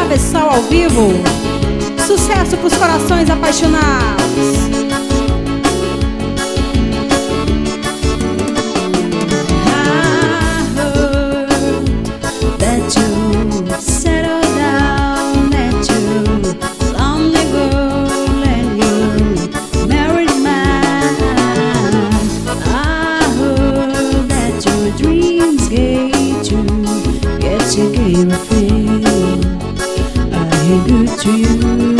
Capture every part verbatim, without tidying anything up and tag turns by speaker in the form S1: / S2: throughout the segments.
S1: Travessal ao vivo. Sucesso pros corações apaixonados.
S2: Good to you.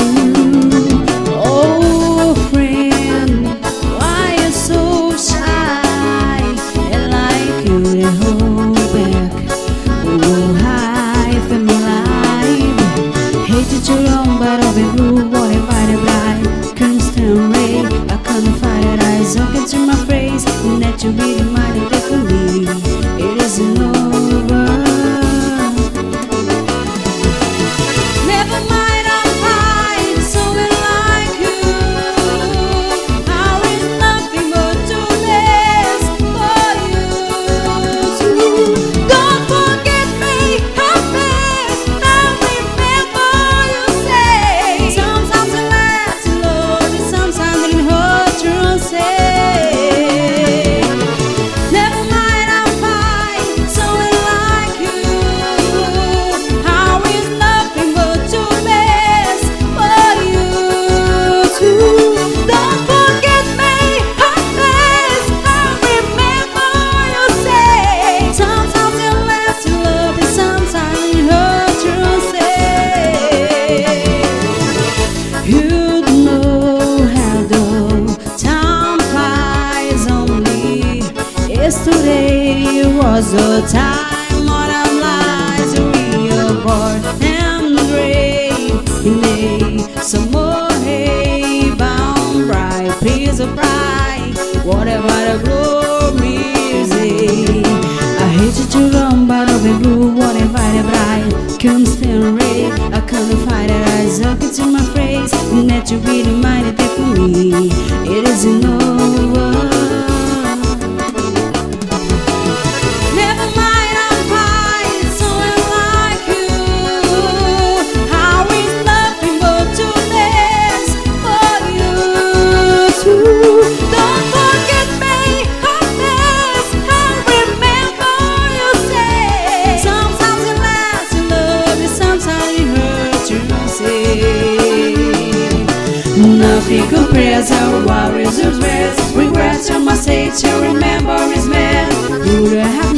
S2: Oh friend, why you so shy? And like you to hold back. Oh hi, feel me alive. Hated you wrong, but I've been rude. What if I blind? Couldn't stand ray. I couldn't fight it. Eyes up into my face. And that you really might have taken for me. It isn't over. Yesterday was a time when our lives were born and brave. In a summer hay bound bright, please a bright, whatever the glory is. I hated you wrong, but I've been blue, whatever the bright. Couldn't stand ray, I couldn't fight it. I suck it to my face, and that you really might have taken for me. It isn't over. Nothing compares our worries or rest. Regrets on my stage, I remember his man. Would I have